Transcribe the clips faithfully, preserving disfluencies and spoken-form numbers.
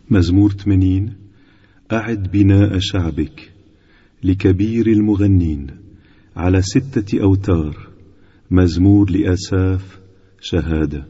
مزمور ثمانين. أعد بناء شعبك لكبير المغنين على ستة أوتار. مزمور لآساف شهادة.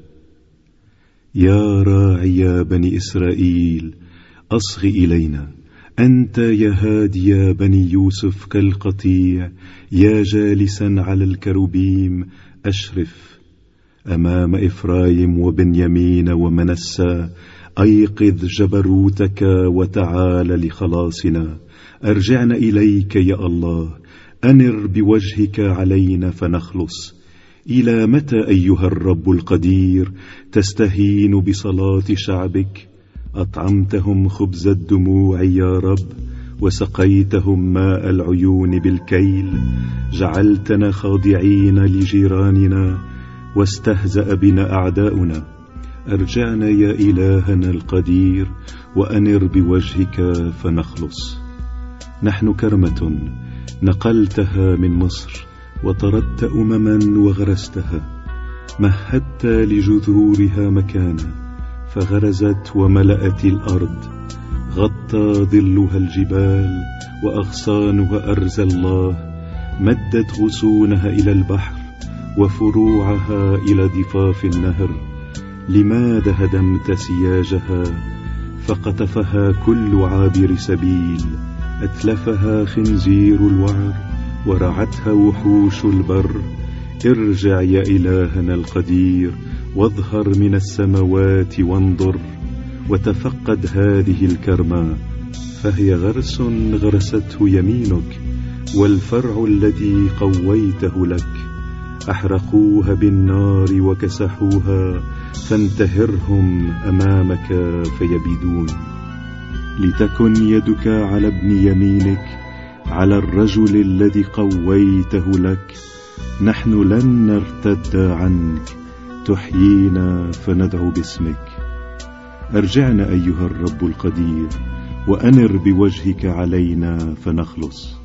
يا راعي بني إسرائيل أصغ إلينا، أنت يا هادي بني يوسف كالقطيع، يا جالسا على الكروبيم أشرف. أمام إفرايم وبنيامين ومنسى أيقظ جبروتك وتعال لخلاصنا. أرجعنا إليك يا الله، أنر بوجهك علينا فنخلص. إلى متى أيها الرب القدير تستهين بصلاة شعبك؟ أطعمتهم خبز الدموع يا رب، وسقيتهم ماء العيون بالكيل. جعلتنا خاضعين لجيراننا، واستهزأ بنا أعداؤنا. أرجعنا يا إلهنا القدير، وأنر بوجهك فنخلص. نحن كرمة نقلتها من مصر، وطردت أمما وغرستها. مهدت لجذورها مكانا، فغرزت وملأت الأرض. غطى ظلها الجبال، وأغصانها أرزى الله. مدت غصونها إلى البحر، وفروعها إلى ضفاف النهر. لماذا هدمت سياجها؟ فقطفها كل عابر سبيل. أتلفها خنزير الوعر، ورعتها وحوش البر. ارجع يا إلهنا القدير، واظهر من السماوات وانظر، وتفقد هذه الكرمة، فهي غرس غرسته يمينك، والفرع الذي قويته لك. أحرقوها بالنار وكسحوها، فانتهرهم أمامك فيبيدون. لتكن يدك على ابن يمينك، على الرجل الذي قويته لك. نحن لن نرتد عنك، تحيينا فندعو باسمك. أرجعنا أيها الرب القدير، وأنر بوجهك علينا فنخلص.